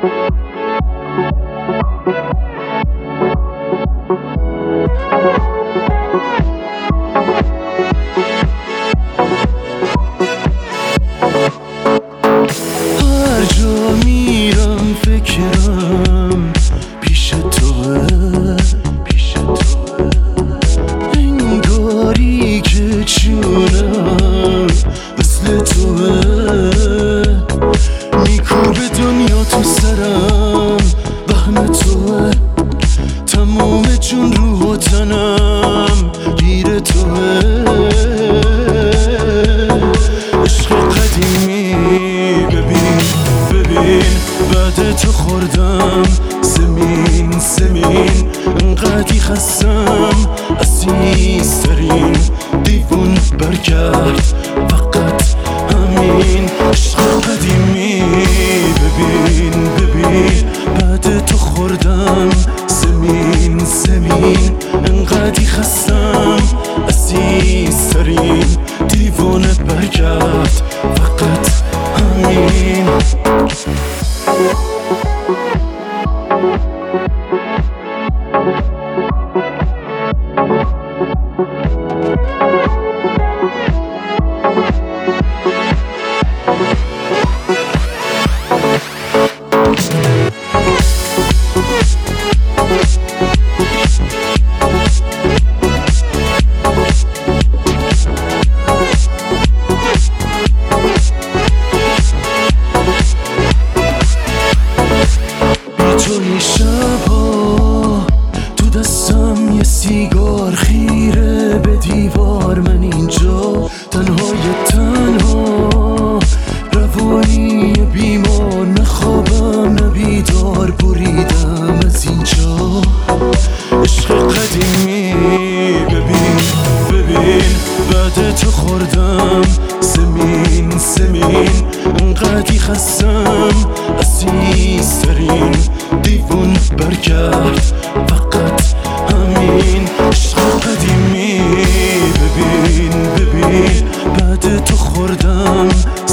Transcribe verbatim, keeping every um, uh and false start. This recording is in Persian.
هر جا میرم فکرم پیش توه، پیش توه. انگاری که چونم مثل توه، میکوبه دنیا تو سرم، وهم توه. تموم جون روح و تنم گیر توه. عشق قدیمی ببین ببین، بعد تو خوردم زمین زمین. انقدی خستم عزیزترین، دیوون برگرد فقط همین. عشق قدیمی ببین ببین، بعد تو خوردم زمین زمین. انقدی خستم عزیزترین، دیوونه برگرد فقط همین. توی شبها تو دستم یه سیگار خیره به دیوار، من اینجا تنهای تنها، روانی بیمار، نخوابم نبیدار، بریدم از اینجا. عشق قدیمی ببین ببین، بعد تو خوردم زمین زمین. انقدی خستم عزیزترین، دیوون برگرد فقط همین. عشق قدیمی ببین ببین، بعد تو خوردم